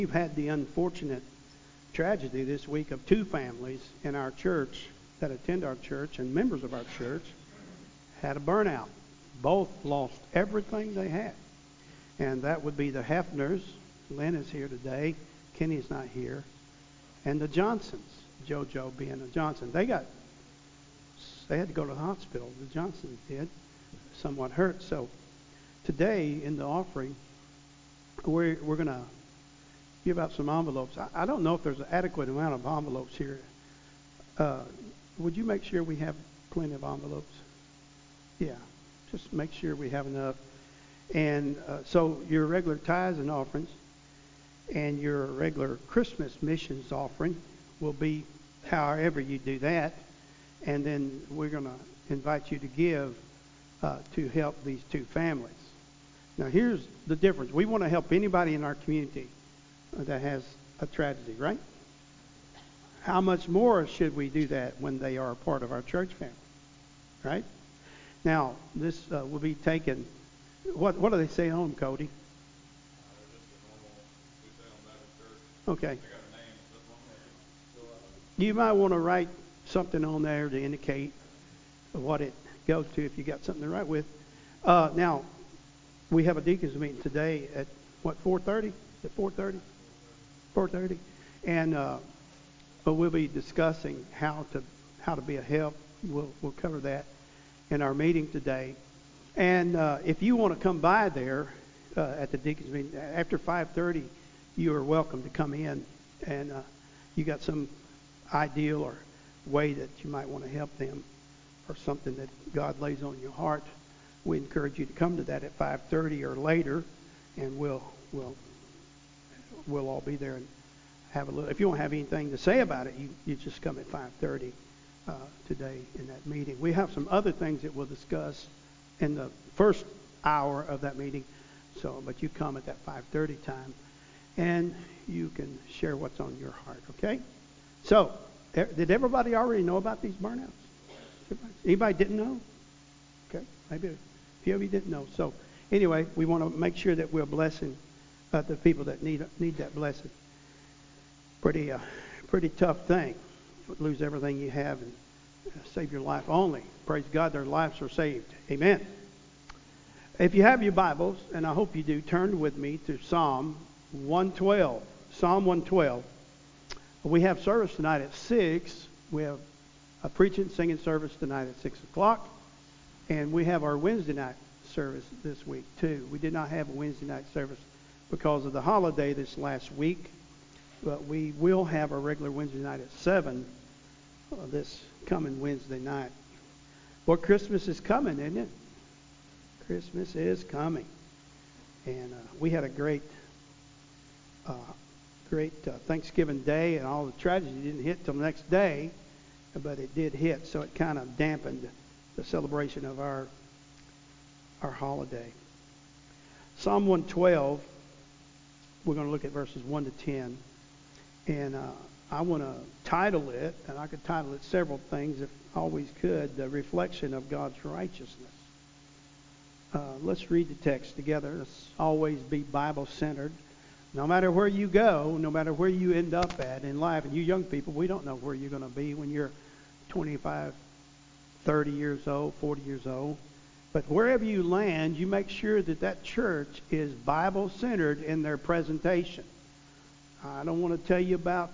We've had the unfortunate tragedy this week of two families in our church that attend our church and members of our church had a burnout. Both lost everything they had. And that would be the Hefners. Lynn is here today. Kenny's not here. And the Johnsons. JoJo being a Johnson. They had to go to the hospital. The Johnsons did. Somewhat hurt. So today in the offering, we're going to give out some envelopes. I don't know if there's an adequate amount of envelopes here. Would you make sure we have plenty of envelopes? Yeah, just make sure we have enough. And so your regular tithes and offerings and your regular Christmas missions offering will be however you do that. And then we're going to invite you to give to help these two families. Now here's the difference. We want to help anybody in our community that has a tragedy, right? How much more should we do that when they are a part of our church family, right? Now, this will be taken. What do they say on them, Cody? Okay. You might want to write something on there to indicate what it goes to if you got something to write with. Now, we have a deacons meeting today at, 4:30? At 4:30? 4:30, and but we'll be discussing how to be a help. We'll cover that in our meeting today. And if you want to come by there at the deacons meeting after 5:30, you are welcome to come in. And you got some ideal or way that you might want to help them, or something that God lays on your heart, we encourage you to come to that at 5:30 or later, and we'll all be there and have a little. If you don't have anything to say about it, you just come at 5:30 today in that meeting. We have some other things that we'll discuss in the first hour of that meeting. So, but you come at that 5:30 time, and you can share what's on your heart. Okay? So, did everybody already know about these burnouts? Anybody didn't know? Okay, maybe a few of you didn't know. So, anyway, we want to make sure that we're blessing the people that need that blessing. Pretty tough thing. Lose everything you have and save your life only. Praise God, their lives are saved. Amen. If you have your Bibles, and I hope you do, turn with me to Psalm 112. Psalm 112. We have service tonight at 6. We have a preaching, singing service tonight at 6 o'clock. And we have our Wednesday night service this week, too. We did not have a Wednesday night service because of the holiday this last week. But we will have our regular Wednesday night at 7 this coming Wednesday night. Well, Christmas is coming, isn't it? Christmas is coming. And we had a great Thanksgiving Day, and all the tragedy didn't hit till the next day, but it did hit, so it kind of dampened the celebration of our holiday. Psalm 112, we're going to look at verses 1 to 10. And I want to title it, and I could title it several things if I always could, The Reflection of God's Righteousness. Let's read the text together. Let's always be Bible-centered. No matter where you go, no matter where you end up at in life, and you young people, we don't know where you're going to be when you're 25, 30 years old, 40 years old. But wherever you land, you make sure that church is Bible-centered in their presentation. I don't want to tell you about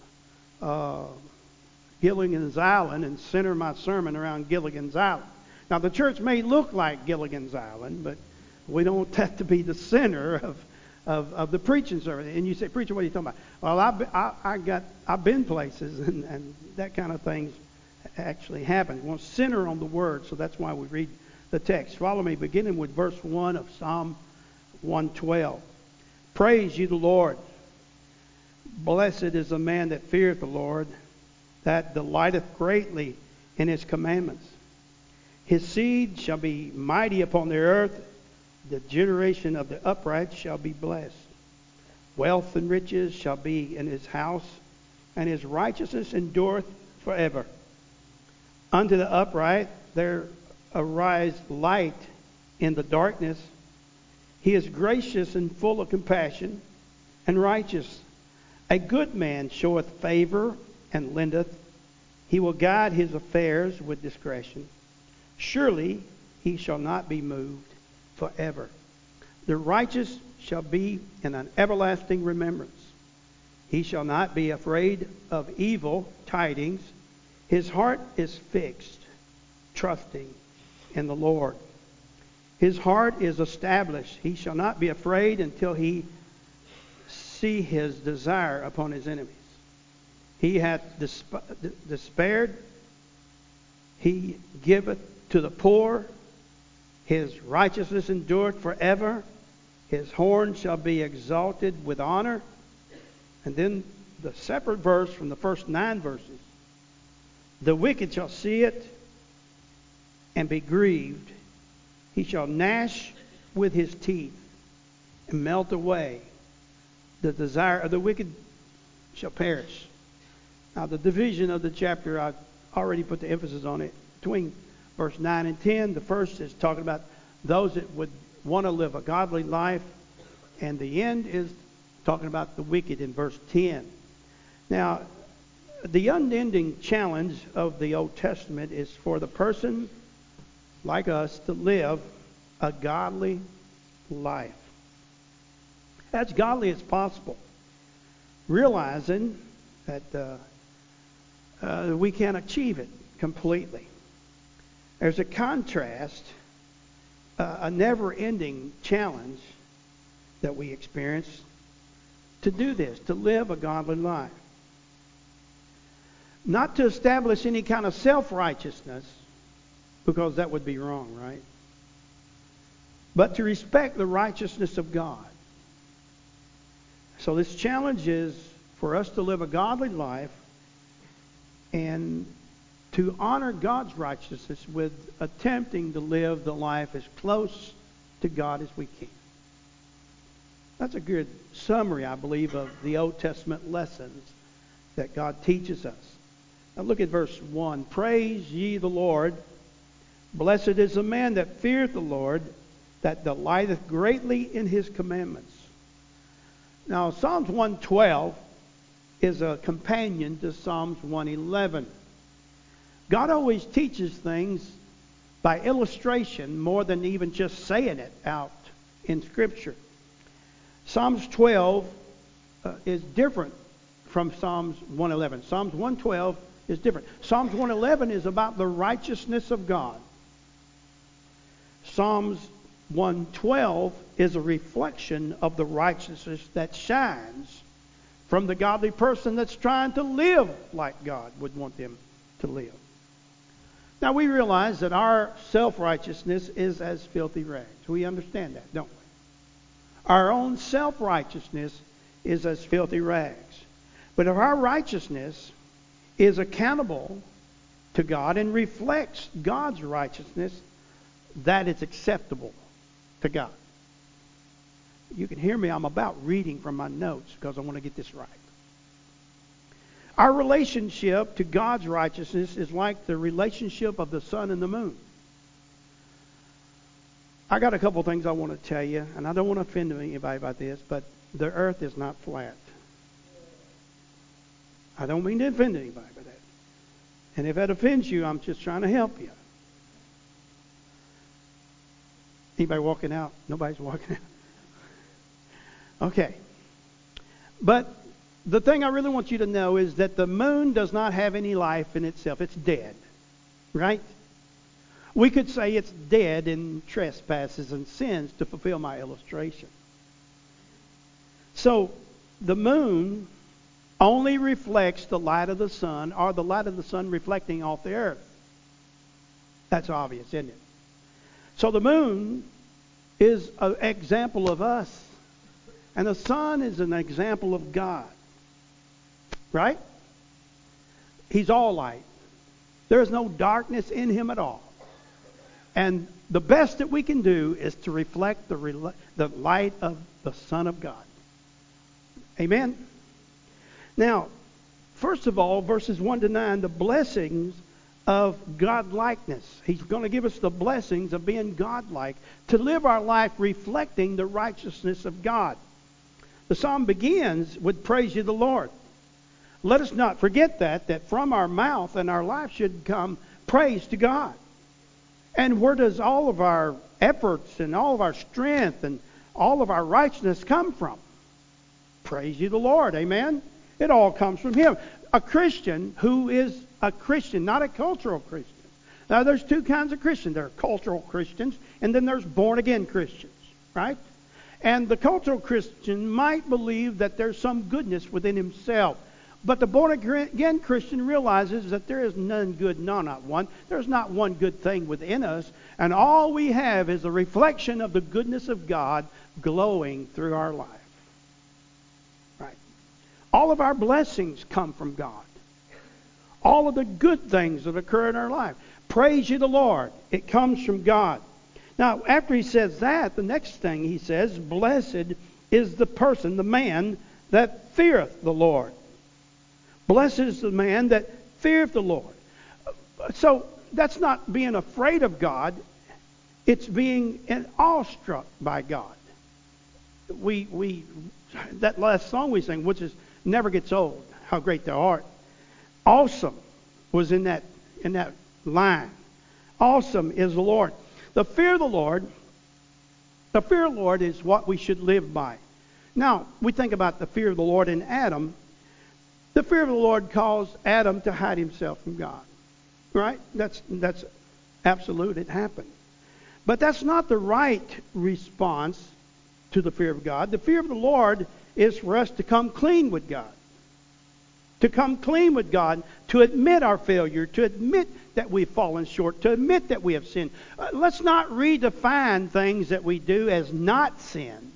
Gilligan's Island and center my sermon around Gilligan's Island. Now, the church may look like Gilligan's Island, but we don't want that to be the center of the preaching service. And you say, preacher, what are you talking about? Well, I've been places, and that kind of things actually happen. We want to center on the Word, so that's why we read the text. Follow me, beginning with verse 1 of Psalm 112. Praise you, the Lord. Blessed is the man that feareth the Lord, that delighteth greatly in his commandments. His seed shall be mighty upon the earth. The generation of the upright shall be blessed. Wealth and riches shall be in his house, and his righteousness endureth forever. Unto the upright there arise light in the darkness. He is gracious and full of compassion, and righteous. A good man showeth favor and lendeth. He will guide his affairs with discretion. Surely he shall not be moved forever. The righteous shall be in an everlasting remembrance. He shall not be afraid of evil tidings. His heart is fixed, trusting in the Lord. His heart is established. He shall not be afraid until he see his desire upon his enemies. He hath despaired. He giveth to the poor. His righteousness endureth forever. His horn shall be exalted with honor. And then the separate verse from the first 9 verses. The wicked shall see it and be grieved. He shall gnash with his teeth and melt away. The desire of the wicked shall perish. Now, the division of the chapter, I've already put the emphasis on it. Between verse 9 and 10, the first is talking about those that would want to live a godly life. And the end is talking about the wicked in verse 10. Now, the unending challenge of the Old Testament is for the person like us to live a godly life. As godly as possible. Realizing that we can't achieve it completely. There's a contrast, a never-ending challenge that we experience to do this, to live a godly life. Not to establish any kind of self-righteousness, because that would be wrong, right? But to respect the righteousness of God. So this challenge is for us to live a godly life and to honor God's righteousness with attempting to live the life as close to God as we can. That's a good summary, I believe, of the Old Testament lessons that God teaches us. Now look at verse 1. Praise ye the Lord. Blessed is the man that feareth the Lord, that delighteth greatly in his commandments. Now, Psalms 112 is a companion to Psalms 111. God always teaches things by illustration more than even just saying it out in Scripture. Psalms 12 is different from Psalms 111. Psalms 112 is different. Psalms 111 is about the righteousness of God. Psalms 112 is a reflection of the righteousness that shines from the godly person that's trying to live like God would want them to live. Now we realize that our self-righteousness is as filthy rags. We understand that, don't we? Our own self-righteousness is as filthy rags. But if our righteousness is accountable to God and reflects God's righteousness, that is acceptable to God. You can hear me. I'm about reading from my notes because I want to get this right. Our relationship to God's righteousness is like the relationship of the sun and the moon. I got a couple things I want to tell you, and I don't want to offend anybody about this, but the earth is not flat. I don't mean to offend anybody by that. And if that offends you, I'm just trying to help you. Anybody walking out? Nobody's walking out. Okay. But the thing I really want you to know is that the moon does not have any life in itself. It's dead. Right? We could say it's dead in trespasses and sins to fulfill my illustration. So the moon only reflects the light of the sun, or the light of the sun reflecting off the earth. That's obvious, isn't it? So the moon is an example of us. And the sun is an example of God. Right? He's all light. There is no darkness in him at all. And the best that we can do is to reflect the light of the Son of God. Amen? Now, first of all, verses 1 to 9, the blessings of godlikeness. He's going to give us the blessings of being godlike, to live our life reflecting the righteousness of God. The psalm begins with praise ye the Lord. Let us not forget that from our mouth and our life should come praise to God. And where does all of our efforts and all of our strength and all of our righteousness come from? Praise ye the Lord. Amen? It all comes from Him. A Christian who is a Christian, not a cultural Christian. Now, there's two kinds of Christians. There are cultural Christians, and then there's born-again Christians, right? And the cultural Christian might believe that there's some goodness within himself. But the born-again Christian realizes that there is none good, no, not one. There's not one good thing within us. And all we have is a reflection of the goodness of God glowing through our life. Right? All of our blessings come from God. All of the good things that occur in our life. Praise ye the Lord. It comes from God. Now, after he says that, the next thing he says, blessed is the person, the man that feareth the Lord. Blessed is the man that feareth the Lord. So that's not being afraid of God. It's being awestruck by God. That last song we sang, which is never gets old, How Great Thou Art. Awesome was in that line. Awesome is the Lord. The fear of the Lord is what we should live by. Now, we think about the fear of the Lord in Adam. The fear of the Lord caused Adam to hide himself from God. Right? That's absolute. It happened. But that's not the right response to the fear of God. The fear of the Lord is for us to come clean with God. To come clean with God, to admit our failure, to admit that we've fallen short, to admit that we have sinned. Let's not redefine things that we do as not sin.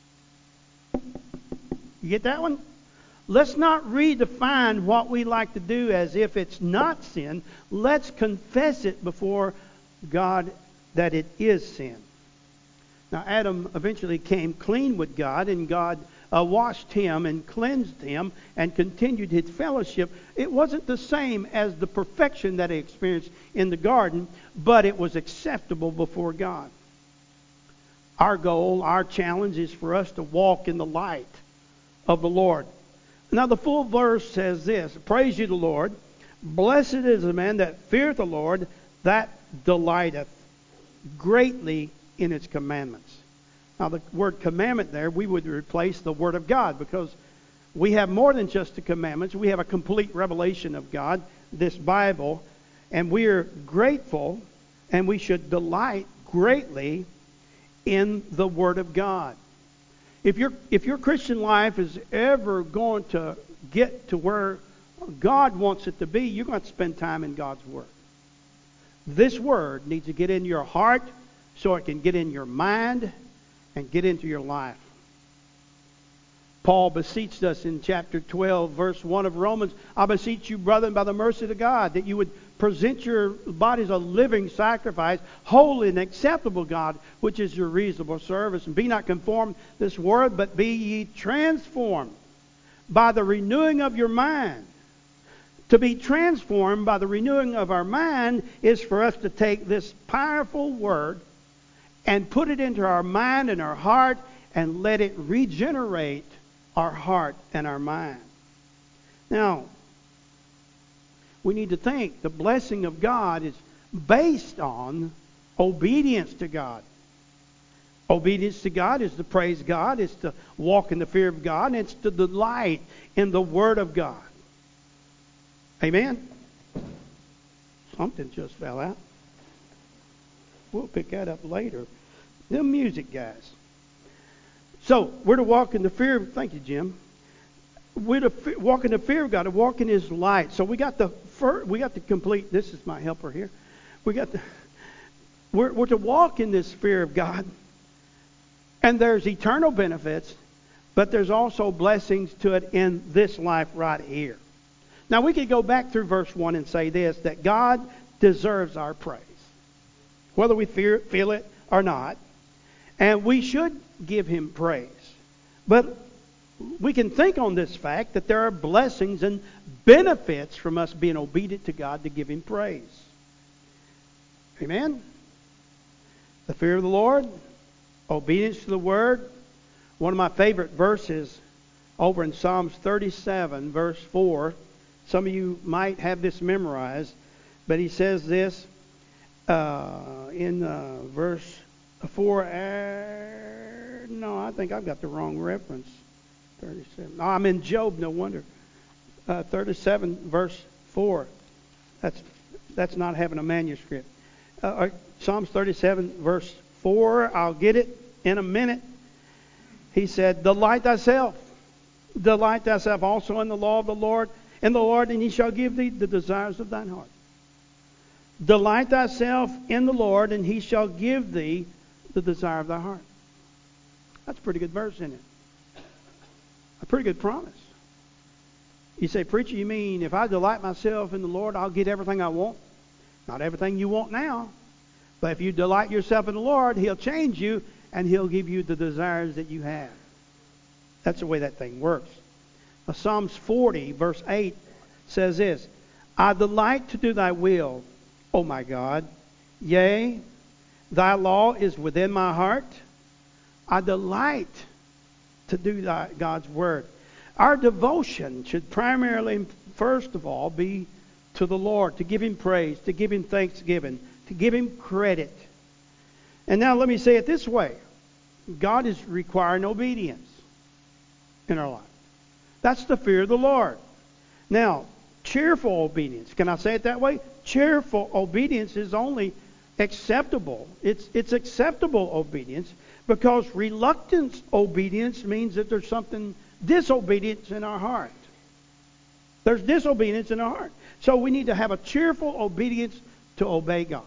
You get that one? Let's not redefine what we like to do as if it's not sin. Let's confess it before God that it is sin. Now, Adam eventually came clean with God, and God washed him and cleansed him and continued his fellowship. It wasn't the same as the perfection that he experienced in the garden, but it was acceptable before God. Our goal, our challenge is for us to walk in the light of the Lord. Now the full verse says this, praise ye the Lord, blessed is the man that feareth the Lord, that delighteth greatly in its commandments. Now the word commandment there, we would replace the Word of God, because we have more than just the commandments. We have a complete revelation of God, this Bible, and we are grateful, and we should delight greatly in the Word of God. If your Christian life is ever going to get to where God wants it to be, you're going to spend time in God's Word. This Word needs to get in your heart so it can get in your mind and get into your life. Paul beseeched us in chapter 12, verse 1 of Romans, I beseech you, brethren, by the mercy of God, that you would present your bodies a living sacrifice, holy and acceptable God, which is your reasonable service. And be not conformed to this world, but be ye transformed by the renewing of your mind. To be transformed by the renewing of our mind is for us to take this powerful Word and put it into our mind and our heart and let it regenerate our heart and our mind. Now, we need to think the blessing of God is based on obedience to God. Obedience to God is to praise God, it's to walk in the fear of God, and it's to delight in the Word of God. Amen? Something just fell out. We'll pick that up later. The music guys. So, we're to walk in the fear of... Thank you, Jim. We're to walk in the fear of God, to walk in His light. So we got the complete... This is my helper here. We're to walk in this fear of God. And there's eternal benefits, but there's also blessings to it in this life right here. Now, we could go back through verse 1 and say this, that God deserves our praise, whether we feel it or not. And we should give Him praise. But we can think on this fact that there are blessings and benefits from us being obedient to God to give Him praise. Amen? The fear of the Lord, obedience to the Word. One of my favorite verses over in Psalms 37, verse 4. Some of you might have this memorized, but he says this in verse 4. No, I think I've got the wrong reference. 37. Oh, I'm in Job, no wonder. 37, verse 4. That's not having a manuscript. Psalms 37, verse 4. I'll get it in a minute. He said, delight thyself also in the law of the Lord, and he shall give thee the desires of thine heart. Delight thyself in the Lord, and he shall give thee the desire of thy heart. That's a pretty good verse, isn't it? A pretty good promise. You say, preacher, you mean if I delight myself in the Lord, I'll get everything I want? Not everything you want now. But if you delight yourself in the Lord, He'll change you and He'll give you the desires that you have. That's the way that thing works. Psalms 40, verse 8 says this, I delight to do thy will, O my God. Yea, thy law is within my heart. I delight to do God's word. Our devotion should primarily, first of all, be to the Lord, to give Him praise, to give Him thanksgiving, to give Him credit. And now let me say it this way. God is requiring obedience in our life. That's the fear of the Lord. Now, cheerful obedience. Can I say it that way? Cheerful obedience is only acceptable. It's acceptable obedience because reluctant obedience means that there's something disobedience in our heart. There's disobedience in our heart. So we need to have a cheerful obedience to obey God.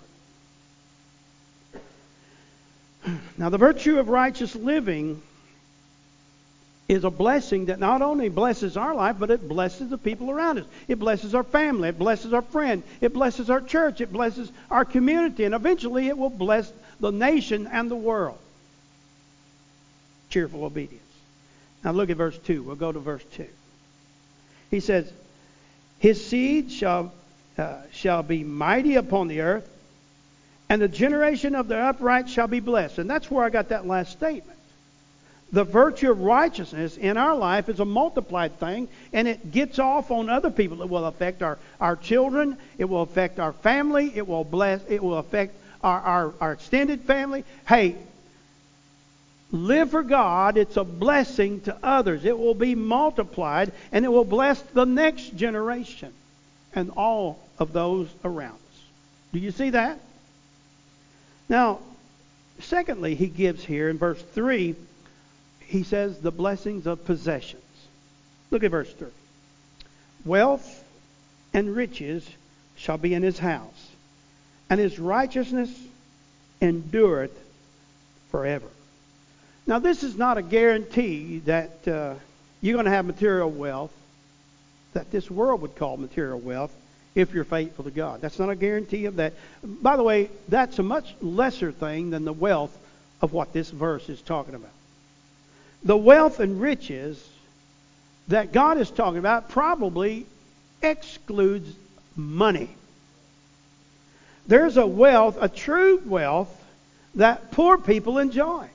Now, the virtue of righteous living is a blessing that not only blesses our life, but it blesses the people around us. It blesses our family. It blesses our friend. It blesses our church. It blesses our community. And eventually it will bless the nation and the world. Cheerful obedience. Now look at verse 2. We'll go to verse 2. He says, His seed shall be mighty upon the earth, and the generation of the upright shall be blessed. And that's where I got that last statement. The virtue of righteousness in our life is a multiplied thing, and it gets off on other people. It will affect our children. It will affect our family. It will affect our extended family. Hey, live for God. It's a blessing to others. It will be multiplied, and it will bless the next generation and all of those around us. Do you see that? Now, secondly, he gives here in verse 3, he says the blessings of possessions. Look at verse 3. Wealth and riches shall be in his house, and his righteousness endureth forever. Now, this is not a guarantee that you're going to have material wealth that this world would call material wealth if you're faithful to God. That's not a guarantee of that. By the way, that's a much lesser thing than the wealth of what this verse is talking about. The wealth and riches that God is talking about probably excludes money. There's a wealth, a true wealth, that poor people enjoy.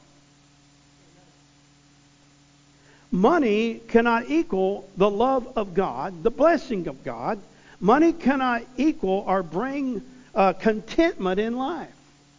Money cannot equal the love of God, the blessing of God. Money cannot equal or bring contentment in life.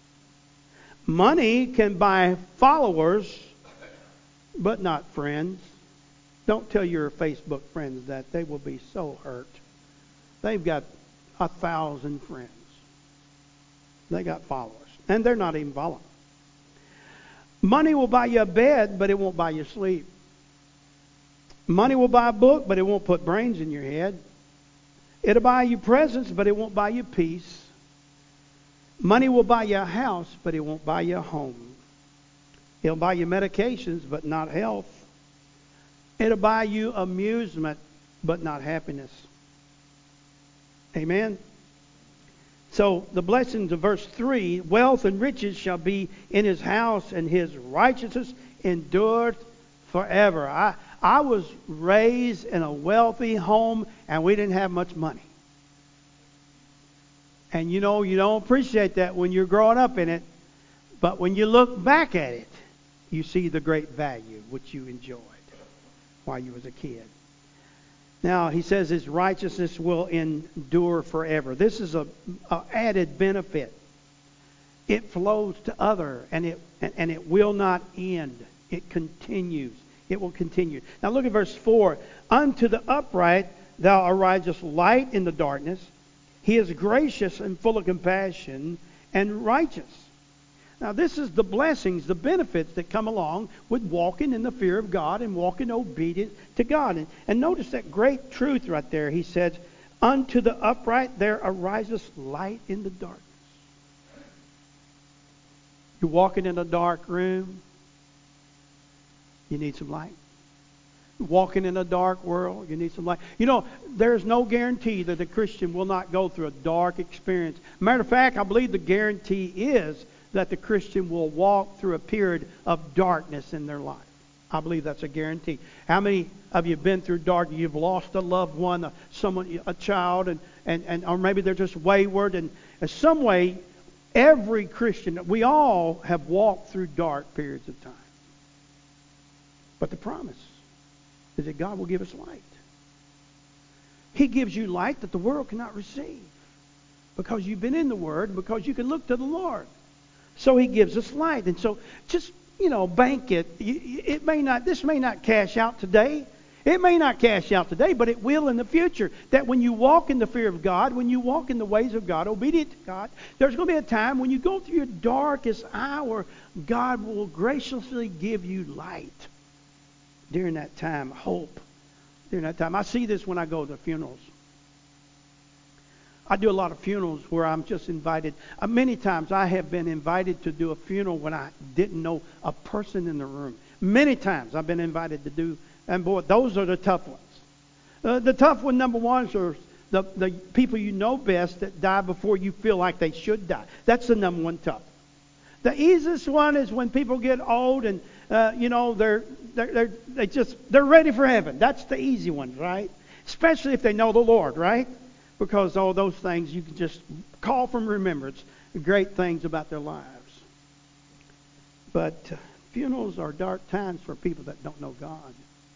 Money can buy followers, but not friends. Don't tell your Facebook friends that. They will be so hurt. They've got 1,000 friends. They got followers. And they're not even following. Money will buy you a bed, but it won't buy you sleep. Money will buy a book, but it won't put brains in your head. It'll buy you presents, but it won't buy you peace. Money will buy you a house, but it won't buy you a home. It'll buy you medications, but not health. It'll buy you amusement, but not happiness. Amen? So the blessings of verse 3, wealth and riches shall be in his house, and his righteousness endureth forever. I was raised in a wealthy home, and we didn't have much money. And you know, you don't appreciate that when you're growing up in it. But when you look back at it, you see the great value which you enjoyed. while you was a kid. Now, he says his righteousness will endure forever. This is a added benefit. It flows to other, and it will not end. It continues. It will continue. Now look at verse 4. Unto the upright thou arisest light in the darkness. He is gracious and full of compassion and righteous. Now this is the blessings, the benefits that come along with walking in the fear of God and walking obedient to God. And notice that great truth right there. He says, unto the upright there arises light in the darkness. You're walking in a dark room. You need some light. Walking in a dark world, you need some light. You know, there's no guarantee that a Christian will not go through a dark experience. Matter of fact, I believe the guarantee is that the Christian will walk through a period of darkness in their life. I believe that's a guarantee. How many of you have been through dark? You've lost a loved one, a child, and or maybe they're just wayward. And in some way, every Christian, we all have walked through dark periods of time. But the promise is that God will give us light. He gives you light that the world cannot receive because you've been in the Word, because you can look to the Lord. So He gives us light. And so just, bank it. This may not cash out today. It may not cash out today, but it will in the future. That when you walk in the fear of God, when you walk in the ways of God, obedient to God, there's going to be a time when you go through your darkest hour, God will graciously give you light. During that time, hope. During that time. I see this when I go to funerals. I do a lot of funerals where I'm just invited. Many times I have been invited to do a funeral when I didn't know a person in the room. Many times I've been invited to do, and boy, those are the tough ones. The tough one, number one, is the people you know best that die before you feel like they should die. That's the number one tough. The easiest one is when people get old and they're ready for heaven. That's the easy one, right? Especially if they know the Lord, right? Because all those things you can just call from remembrance, great things about their lives. But funerals are dark times for people that don't know God.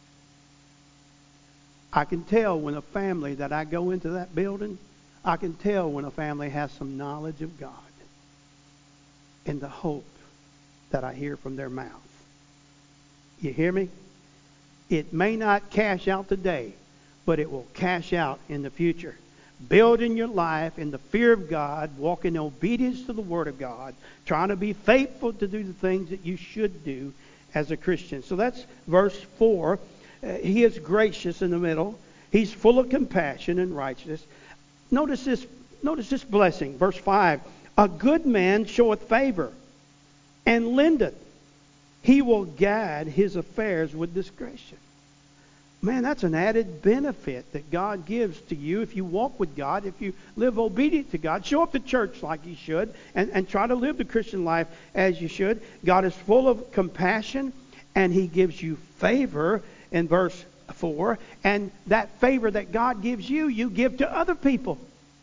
I can tell when a family that I go into that building, I can tell when a family has some knowledge of God and the hope that I hear from their mouth. You hear me? It may not cash out today, but it will cash out in the future. Building your life in the fear of God, walking in obedience to the Word of God, trying to be faithful to do the things that you should do as a Christian. So that's verse 4. He is gracious in the middle. He's full of compassion and righteousness. Notice this blessing. Verse 5. A good man showeth favor and lendeth. He will guide his affairs with discretion. Man, that's an added benefit that God gives to you if you walk with God, if you live obedient to God. Show up to church like you should and try to live the Christian life as you should. God is full of compassion and He gives you favor in verse 4. And that favor that God gives you, you give to other people.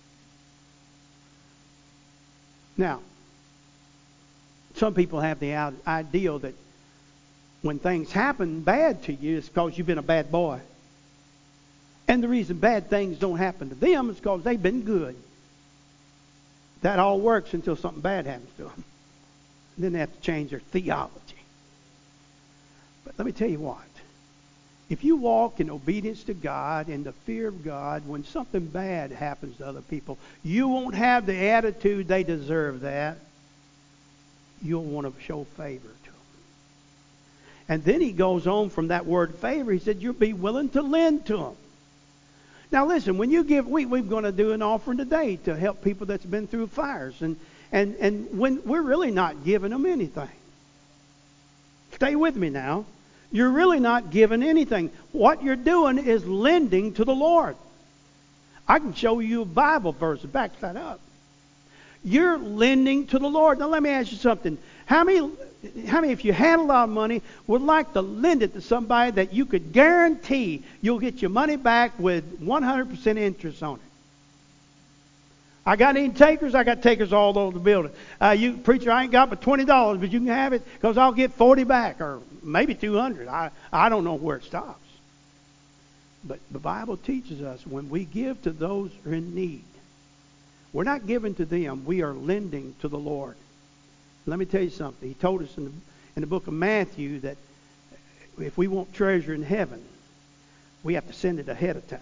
Now, some people have the ideal that when things happen bad to you, it's because you've been a bad boy. And the reason bad things don't happen to them is because they've been good. That all works until something bad happens to them. And then they have to change their theology. But let me tell you what. If you walk in obedience to God, in the fear of God, when something bad happens to other people, you won't have the attitude they deserve that. You'll want to show favor to them. And then he goes on from that word favor. He said, you'll be willing to lend to them. Now listen, when you give, we're going to do an offering today to help people that's been through fires. And when we're really not giving them anything. Stay with me now. You're really not giving anything. What you're doing is lending to the Lord. I can show you a Bible verse that backs that up. You're lending to the Lord. Now let me ask you something. How many, if you had a lot of money, would like to lend it to somebody that you could guarantee you'll get your money back with 100% interest on it? I got any takers? I got takers all over the building. You preacher, I ain't got but $20, but you can have it because I'll get 40 back, or maybe 200. I don't know where it stops. But the Bible teaches us when we give to those who are in need, we're not giving to them, we are lending to the Lord. Let me tell you something. He told us in the book of Matthew that if we want treasure in heaven, we have to send it ahead of time.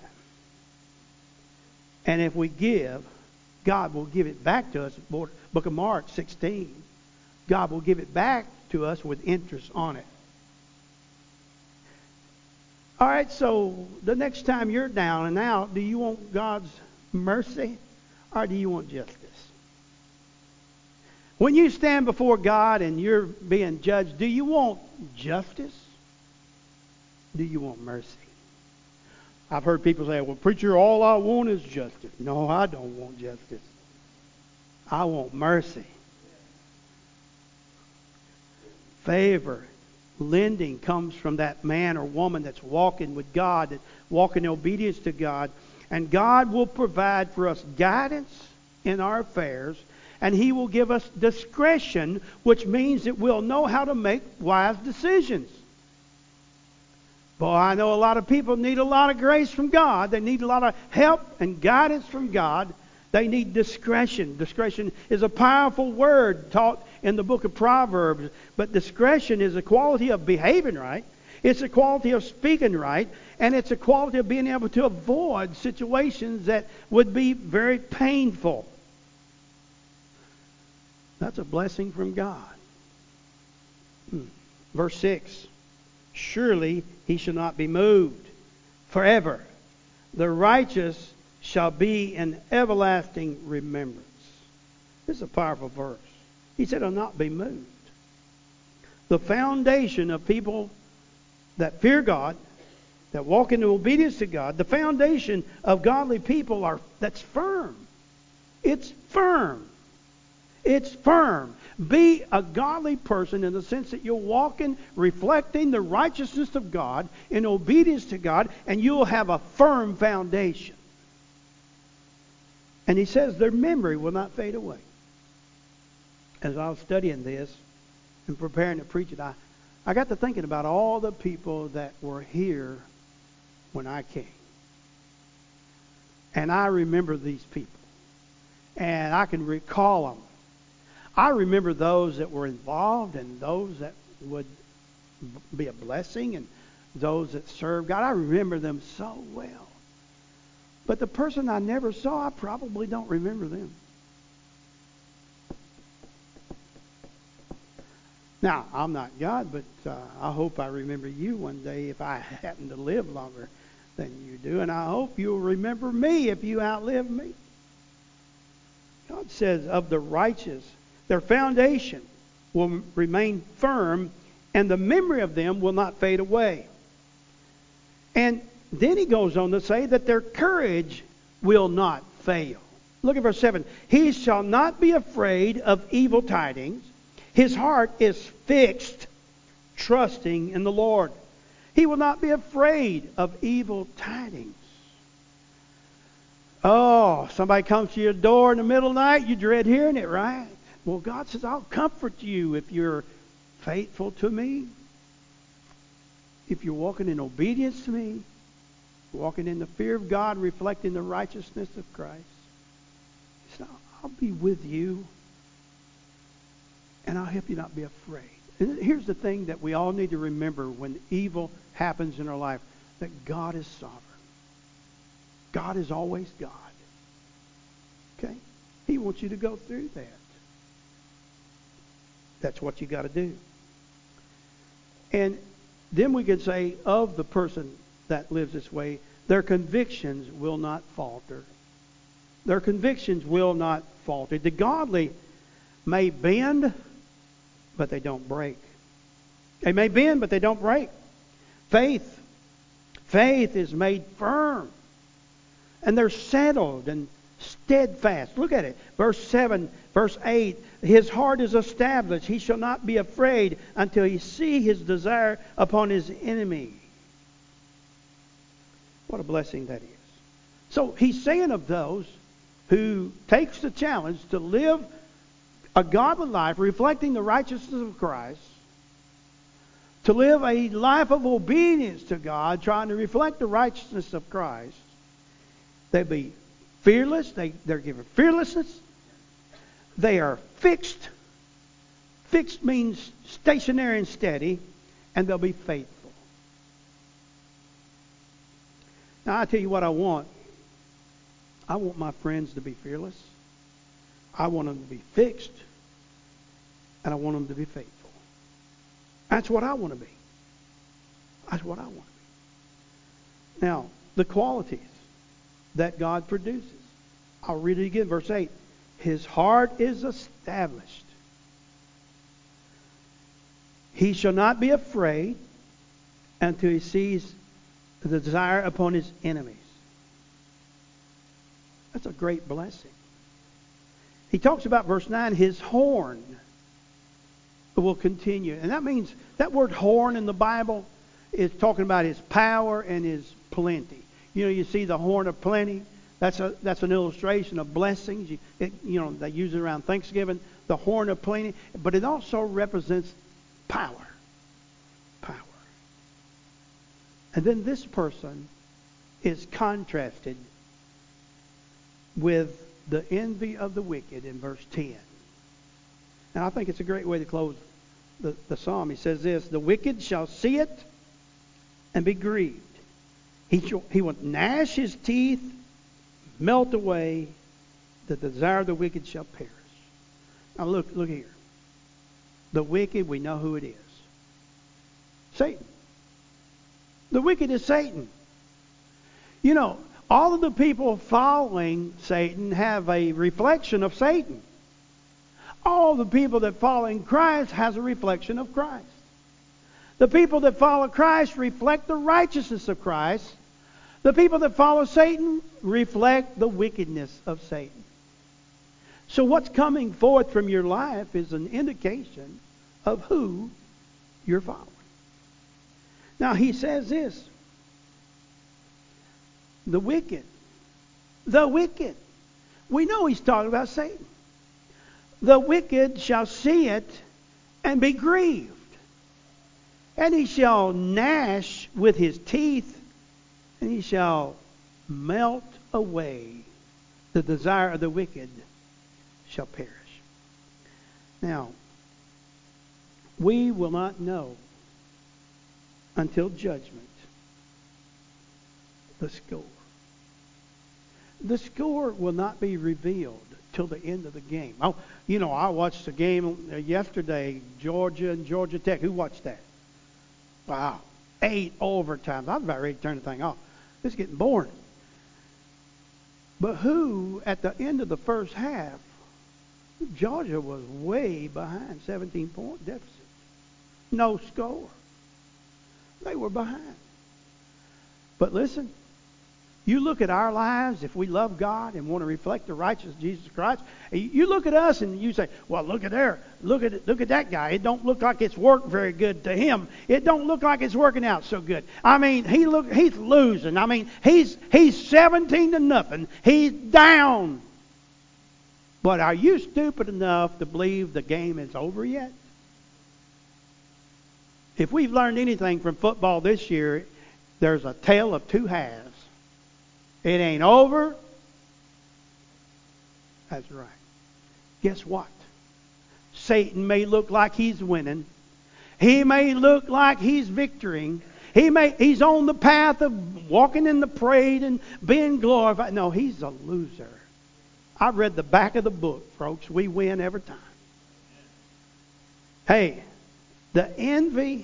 And if we give, God will give it back to us. Book of Mark 16. God will give it back to us with interest on it. All right, so the next time you're down and out, do you want God's mercy or do you want justice? When you stand before God and you're being judged, do you want justice? Do you want mercy? I've heard people say, well, preacher, all I want is justice. No, I don't want justice. I want mercy. Favor, lending comes from that man or woman that's walking with God, that's walking in obedience to God. And God will provide for us guidance in our affairs. And He will give us discretion, which means that we'll know how to make wise decisions. Boy, I know a lot of people need a lot of grace from God. They need a lot of help and guidance from God. They need discretion. Discretion is a powerful word taught in the book of Proverbs. But discretion is a quality of behaving right. It's a quality of speaking right. And it's a quality of being able to avoid situations that would be very painful. That's a blessing from God. Verse 6. Surely he shall not be moved forever. The righteous shall be in everlasting remembrance. This is a powerful verse. He said, I'll not be moved. The foundation of people that fear God, that walk in obedience to God, the foundation of godly people that's firm. It's firm. It's firm. Be a godly person in the sense that you're walking, reflecting the righteousness of God in obedience to God, and you'll have a firm foundation. And he says their memory will not fade away. As I was studying this and preparing to preach it, I got to thinking about all the people that were here when I came. And I remember these people. And I can recall them. I remember those that were involved and those that would be a blessing and those that served God. I remember them so well. But the person I never saw, I probably don't remember them. Now, I'm not God, but I hope I remember you one day if I happen to live longer than you do. And I hope you'll remember me if you outlive me. God says of the righteous, their foundation will remain firm, and the memory of them will not fade away. And then he goes on to say that their courage will not fail. Look at verse 7. He shall not be afraid of evil tidings. His heart is fixed, trusting in the Lord. He will not be afraid of evil tidings. Oh, somebody comes to your door in the middle of the night, you dread hearing it, right? Well, God says, I'll comfort you if you're faithful to me. If you're walking in obedience to me, walking in the fear of God, reflecting the righteousness of Christ. He said, I'll be with you, and I'll help you not be afraid. And here's the thing that we all need to remember when evil happens in our life, that God is sovereign. God is always God. Okay? He wants you to go through that. That's what you got to do. And then we can say of the person that lives this way, their convictions will not falter. Their convictions will not falter. The godly may bend, but they don't break. They may bend, but they don't break. Faith is made firm. And they're settled and steadfast. Look at it. Verse 7, verse 8. His heart is established. He shall not be afraid until he see his desire upon his enemy. What a blessing that is. So he's saying of those who takes the challenge to live a godly life reflecting the righteousness of Christ, to live a life of obedience to God, trying to reflect the righteousness of Christ. They'll be fearless. They're given fearlessness. They are fixed. Fixed means stationary and steady. And they'll be faithful. Now, I tell you what I want. I want my friends to be fearless. I want them to be fixed. And I want them to be faithful. That's what I want to be. That's what I want to be. Now, the qualities that God produces. I'll read it again, verse 8. His heart is established. He shall not be afraid until he sees the desire upon his enemies. That's a great blessing. He talks about verse 9, his horn will continue. And that means, that word horn in the Bible is talking about his power and his plenty. You know, you see the horn of plenty. That's an illustration of blessings. They use it around Thanksgiving, the horn of plenty. But it also represents power. Power. And then this person is contrasted with the envy of the wicked in verse 10. And I think it's a great way to close the psalm. He says this, the wicked shall see it and be grieved. He will gnash his teeth, melt away. The desire of the wicked shall perish. Now look here. The wicked, we know who it is. Satan. The wicked is Satan. You know, all of the people following Satan have a reflection of Satan. All the people that follow in Christ has a reflection of Christ. The people that follow Christ reflect the righteousness of Christ. The people that follow Satan reflect the wickedness of Satan. So what's coming forth from your life is an indication of who you're following. Now he says this. The wicked. The wicked. We know he's talking about Satan. The wicked shall see it and be grieved. And he shall gnash with his teeth, and he shall melt away. The desire of the wicked shall perish. Now, we will not know until judgment the score. The score will not be revealed till the end of the game. Oh, you know, I watched the game yesterday, Georgia and Georgia Tech. Who watched that? Wow. 8 overtimes. I was about ready to turn the thing off. It's getting boring. But who, at the end of the first half, Georgia was way behind, 17-point deficit. No score. They were behind. But listen, you look at our lives, if we love God and want to reflect the righteousness of Jesus Christ, you look at us and you say, well, look at there. Look at that guy. It don't look like it's worked very good to him. It don't look like it's working out so good. I mean, he's losing. I mean, he's 17-0. He's down. But are you stupid enough to believe the game is over yet? If we've learned anything from football this year, there's a tale of two halves. It ain't over. That's right. Guess what? Satan may look like he's winning. He may look like he's victoring. He's on the path of walking in the parade and being glorified. No, he's a loser. I read the back of the book, folks. We win every time. Hey, the envy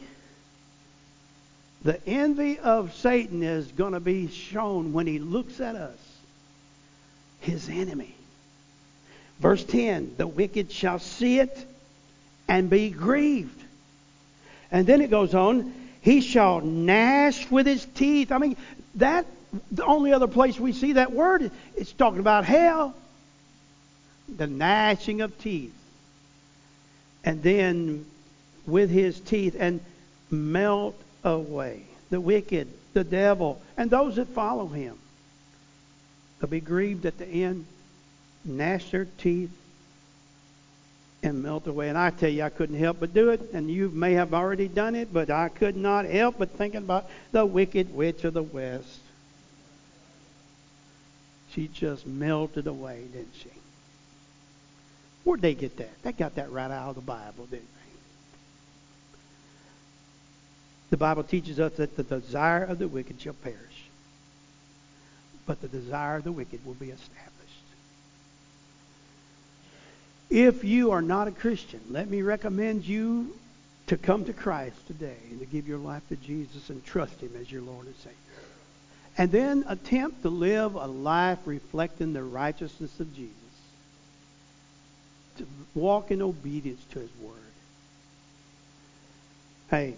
of Satan is going to be shown when he looks at us, his enemy. Verse 10, the wicked shall see it and be grieved. And then it goes on, he shall gnash with his teeth. I mean, that the only other place we see that word, it's talking about hell. The gnashing of teeth. And then with his teeth and melt away. The wicked, the devil, and those that follow him. They'll be grieved at the end, gnash their teeth, and melt away. And I tell you, I couldn't help but do it. And you may have already done it, but I could not help but thinking about the Wicked Witch of the West. She just melted away, didn't she? Where'd they get that? They got that right out of the Bible, didn't they? The Bible teaches us that the desire of the wicked shall perish, but the desire of the wicked will be established. If you are not a Christian, let me recommend you to come to Christ today and to give your life to Jesus and trust Him as your Lord and Savior. And then attempt to live a life reflecting the righteousness of Jesus. To walk in obedience to His Word. Hey,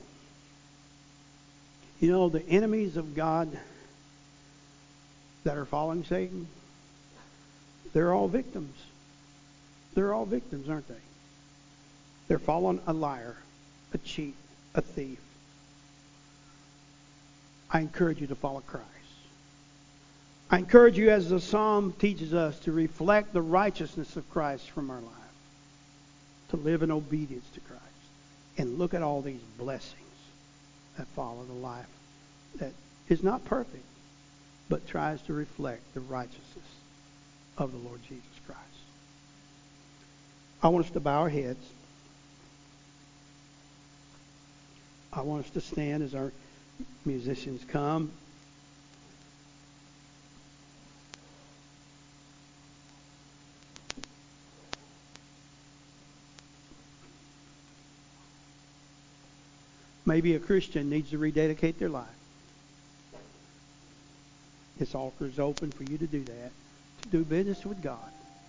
you know, the enemies of God that are following Satan, they're all victims. They're all victims, aren't they? They're following a liar, a cheat, a thief. I encourage you to follow Christ. I encourage you, as the Psalm teaches us, to reflect the righteousness of Christ from our life. To live in obedience to Christ. And look at all these blessings that follow the life that is not perfect, but tries to reflect the righteousness of the Lord Jesus Christ. I want us to bow our heads. I want us to stand as our musicians come. Maybe a Christian needs to rededicate their life. This altar is open for you to do that, to do business with God.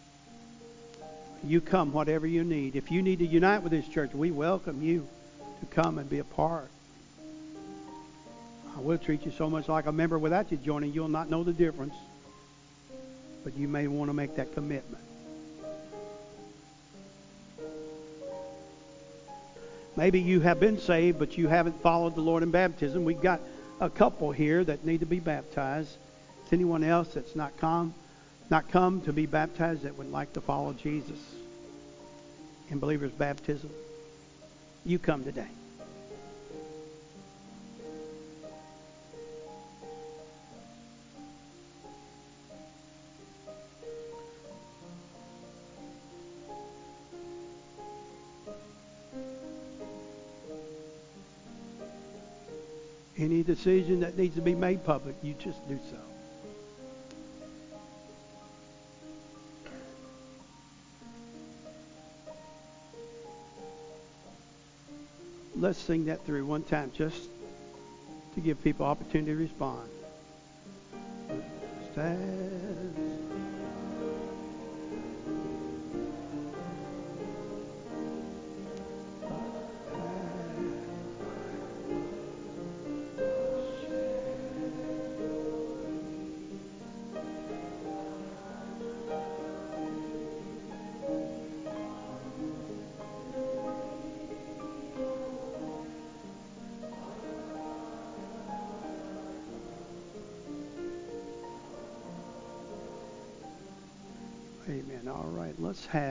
You come, whatever you need. If you need to unite with this church, we welcome you to come and be a part. I will treat you so much like a member. Without you joining, you'll not know the difference. But you may want to make that commitment. Maybe you have been saved, but you haven't followed the Lord in baptism. We've got a couple here that need to be baptized. Is anyone else that's not come to be baptized that would like to follow Jesus in believer's baptism? You come today. Any decision that needs to be made public, you just do so. Let's sing that through one time just to give people opportunity to respond. Stands. Amen. All right, let's have